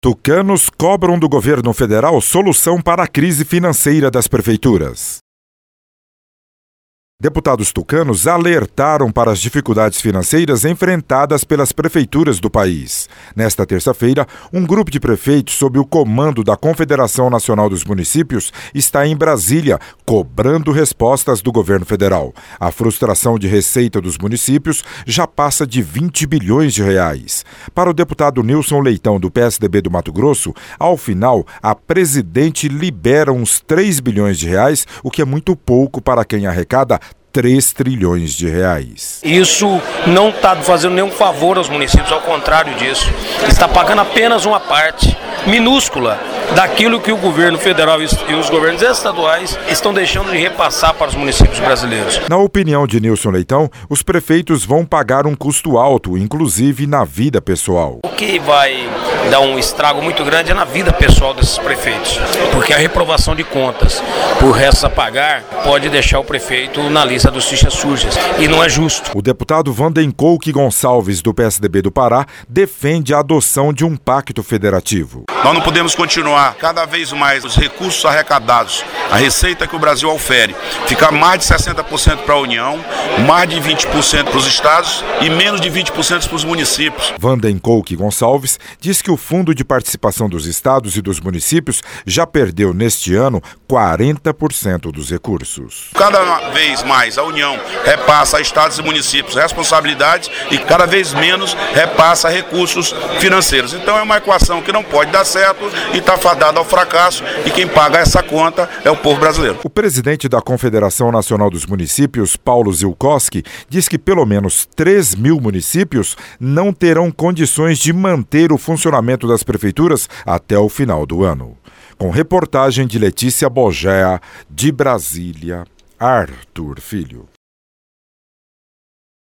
Tucanos cobram do governo federal solução para a crise financeira das prefeituras. Deputados tucanos alertaram para as dificuldades financeiras enfrentadas pelas prefeituras do país. Nesta terça-feira, um grupo de prefeitos sob o comando da Confederação Nacional dos Municípios está em Brasília, cobrando respostas do governo federal. A frustração de receita dos municípios já passa de 20 bilhões de reais. Para o deputado Nilson Leitão, do PSDB do Mato Grosso, ao final, a presidente libera uns 3 bilhões de reais, o que é muito pouco para quem arrecada 3 trilhões de reais. Isso não está fazendo nenhum favor aos municípios, ao contrário disso. Está pagando apenas uma parte minúscula daquilo que o governo federal e os governos estaduais estão deixando de repassar para os municípios brasileiros. Na opinião de Nilson Leitão, os prefeitos vão pagar um custo alto, inclusive na vida pessoal. O que vai dar um estrago muito grande é na vida pessoal desses prefeitos, porque a reprovação de contas por restos a pagar pode deixar o prefeito na lista dos fichas sujas, e não é justo. O deputado Vandenkouke Gonçalves, do PSDB do Pará, defende a adoção de um pacto federativo. Nós não podemos continuar cada vez mais os recursos arrecadados, a receita que o Brasil ofere, ficar mais de 60% para a União, mais de 20% para os estados e menos de 20% para os municípios. Vandenkouke Gonçalves diz que o Fundo de Participação dos Estados e dos Municípios já perdeu neste ano 40% dos recursos. Cada vez mais a União repassa a estados e municípios responsabilidades e cada vez menos repassa recursos financeiros. Então é uma equação que não pode dar certo e está fadada ao fracasso, e quem paga essa conta é o povo brasileiro. O presidente da Confederação Nacional dos Municípios, Paulo Zilkowski, diz que pelo menos 3 mil municípios não terão condições de manter o funcionamento das prefeituras até o final do ano. Com reportagem de Letícia Bogea, de Brasília, Arthur Filho.